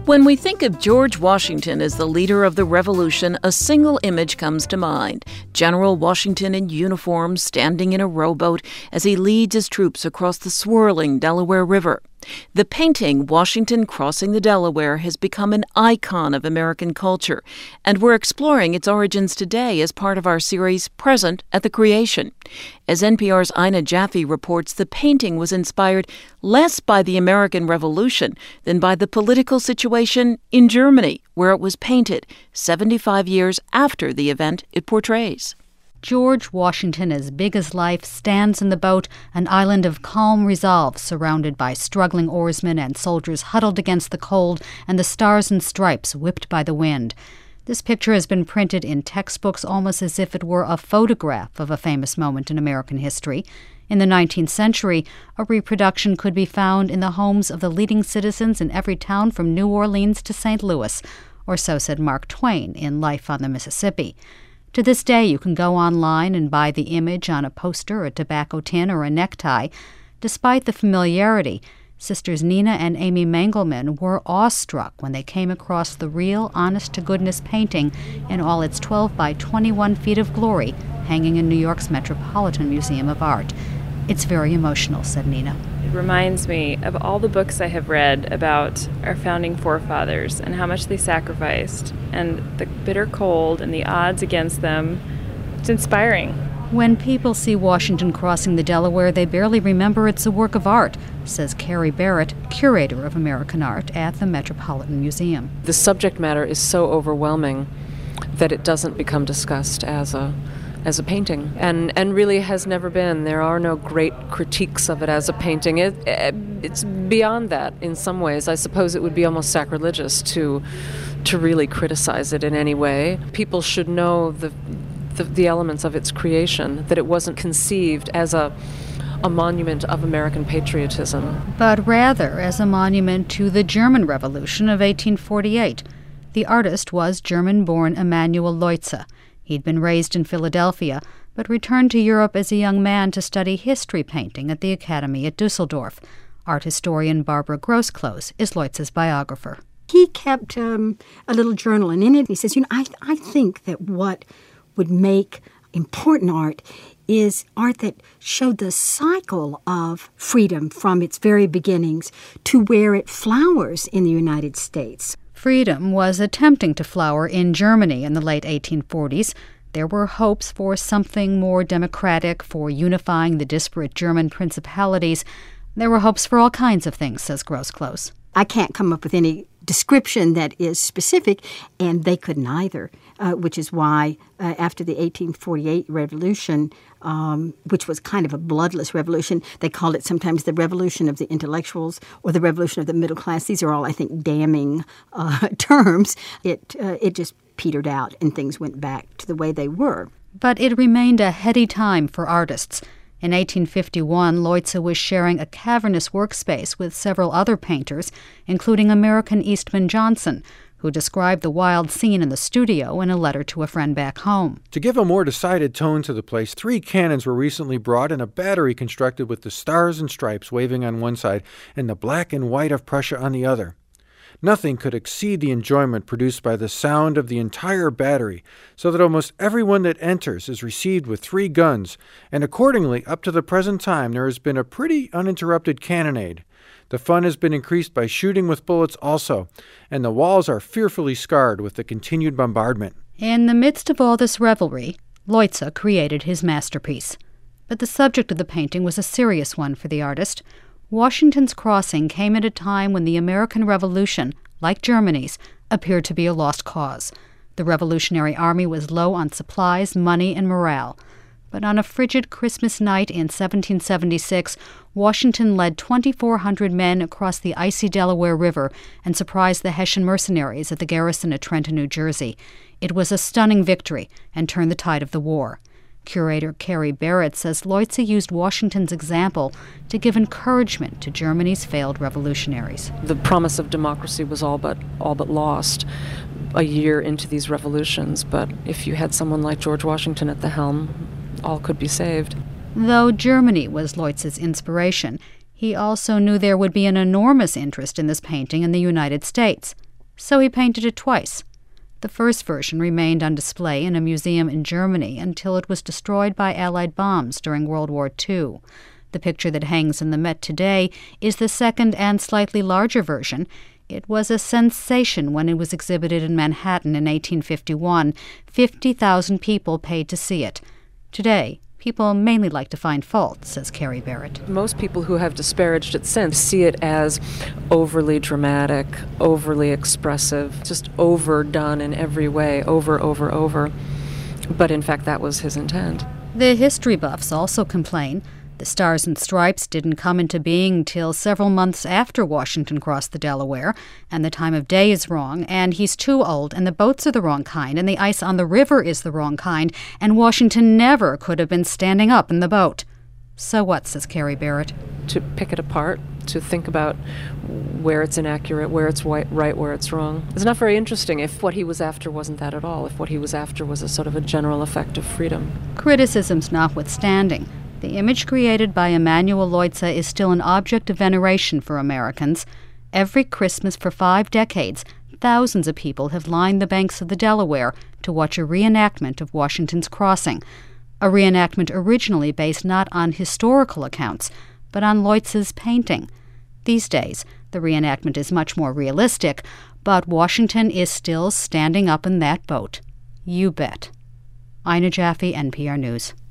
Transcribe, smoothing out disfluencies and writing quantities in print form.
When we think of George Washington as the leader of the Revolution, a single image comes to mind. General Washington in uniform standing in a rowboat as he leads his troops across the swirling Delaware River. The painting, Washington Crossing the Delaware, has become an icon of American culture, and we're exploring its origins today as part of our series Present at the Creation. As NPR's Ina Jaffe reports, the painting was inspired less by the American Revolution than by the political situation in Germany, where it was painted 75 years after the event it portrays. George Washington, as big as life, stands in the boat, an island of calm resolve surrounded by struggling oarsmen and soldiers huddled against the cold and the stars and stripes whipped by the wind. This picture has been printed in textbooks almost as if it were a photograph of a famous moment in American history. In the 19th century, a reproduction could be found in the homes of the leading citizens in every town from New Orleans to St. Louis, or so said Mark Twain in Life on the Mississippi. To this day, you can go online and buy the image on a poster, a tobacco tin, or a necktie. Despite the familiarity, Sisters Nina and Amy Mangelman were awestruck when they came across the real, honest-to-goodness painting in all its 12 by 21 feet of glory, hanging in New York's Metropolitan Museum of Art. "It's very emotional," said Nina. It reminds me of all the books I have read about our founding forefathers and how much they sacrificed, and the bitter cold and the odds against them. It's inspiring. When people see Washington crossing the Delaware, they barely remember it's a work of art, says Carrie Barrett, curator of American art at the Metropolitan Museum. The subject matter is so overwhelming that it doesn't become discussed as a painting, and really has never been. There are no great critiques of it as a painting. It's beyond that in some ways. I suppose it would be almost sacrilegious to really criticize it in any way. People should know the elements of its creation, that it wasn't conceived as a monument of American patriotism, but rather as a monument to the German Revolution of 1848. The artist was German-born Emanuel Leutze. He'd been raised in Philadelphia, but returned to Europe as a young man to study history painting at the Academy at Dusseldorf. Art historian Barbara Grosclose is Leutze's biographer. He kept a little journal, and in it he says, I think that what would make important art is art that showed the cycle of freedom from its very beginnings to where it flowers in the United States. Freedom was attempting to flower in Germany in the late 1840s. There were hopes for something more democratic, for unifying the disparate German principalities. There were hopes for all kinds of things, says Grosclose. I can't come up with any description that is specific, and they couldn't either, which is why after the 1848 revolution, which was kind of a bloodless revolution, they called it sometimes the revolution of the intellectuals or the revolution of the middle class. These are all, I think, damning terms. It just petered out and things went back to the way they were. But it remained a heady time for artists. In 1851, Leutze was sharing a cavernous workspace with several other painters, including American Eastman Johnson, who described the wild scene in the studio in a letter to a friend back home. To give a more decided tone to the place, 3 cannons were recently brought and a battery constructed with the stars and stripes waving on one side and the black and white of Prussia on the other. Nothing could exceed the enjoyment produced by the sound of the entire battery, so that almost everyone that enters is received with 3 guns, and accordingly, up to the present time, there has been a pretty uninterrupted cannonade. The fun has been increased by shooting with bullets also, and the walls are fearfully scarred with the continued bombardment. In the midst of all this revelry, Leutze created his masterpiece. But the subject of the painting was a serious one for the artist. Washington's Crossing came at a time when the American Revolution, like Germany's, appeared to be a lost cause. The Revolutionary Army was low on supplies, money, and morale. But on a frigid Christmas night in 1776, Washington led 2,400 men across the icy Delaware River and surprised the Hessian mercenaries at the garrison at Trenton, New Jersey. It was a stunning victory and turned the tide of the war. Curator Carrie Barrett says Leutze used Washington's example to give encouragement to Germany's failed revolutionaries. The promise of democracy was all but lost a year into these revolutions, but if you had someone like George Washington at the helm, all could be saved. Though Germany was Leutze's inspiration, he also knew there would be an enormous interest in this painting in the United States. So he painted it twice. The first version remained on display in a museum in Germany until it was destroyed by Allied bombs during World War II. The picture that hangs in the Met today is the second and slightly larger version. It was a sensation when it was exhibited in Manhattan in 1851. 50,000 people paid to see it. Today, people mainly like to find fault, says Carrie Barrett. Most people who have disparaged it since see it as overly dramatic, overly expressive, just overdone in every way, over. But in fact, that was his intent. The history buffs also complain. The Stars and Stripes didn't come into being till several months after Washington crossed the Delaware, and the time of day is wrong, and he's too old, and the boats are the wrong kind, and the ice on the river is the wrong kind, and Washington never could have been standing up in the boat. So what, says Carrie Barrett? To pick it apart, to think about where it's inaccurate, where it's right, where it's wrong. It's not very interesting if what he was after wasn't that at all, if what he was after was a sort of a general effect of freedom. Criticisms notwithstanding, the image created by Emanuel Leutze is still an object of veneration for Americans. Every Christmas for 5 decades, thousands of people have lined the banks of the Delaware to watch a reenactment of Washington's crossing, a reenactment originally based not on historical accounts, but on Leutze's painting. These days, the reenactment is much more realistic, but Washington is still standing up in that boat. You bet. Ina Jaffe, NPR News.